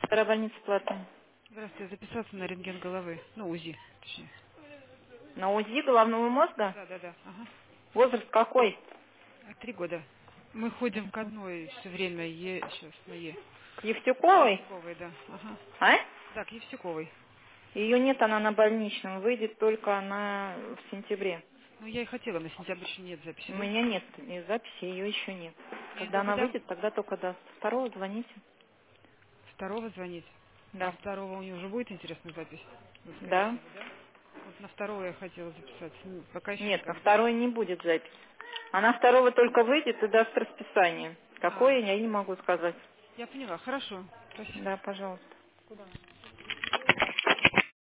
Вторая больница платная. Здравствуйте, записаться на рентген головы. Ну, УЗИ, точнее. На УЗИ головного мозга? Да. Ага. Возраст какой? 3 года. Мы ходим к одной все время, сейчас на Е. К Евтюковой? Евсюковой, да. Ага. А? Да, к Евсюковой. Ее нет, она на больничном. Выйдет только она в сентябре. Ну, я и хотела, на сентябрь еще нет У записи, да? меня нет и записи, ее еще нет. И Когда она когда? выйдет, тогда только даст. Второго звоните. Второго звонить. А Да. второго у нее уже будет интересная запись? Ну, скорее Да. всего, да? Вот на второго я хотела записаться. Ну, пока еще Нет, на никак. второй не будет запись. Она второго только выйдет и даст расписание. А, Какое, я не могу сказать. я поняла. Хорошо. Спасибо. Да, пожалуйста.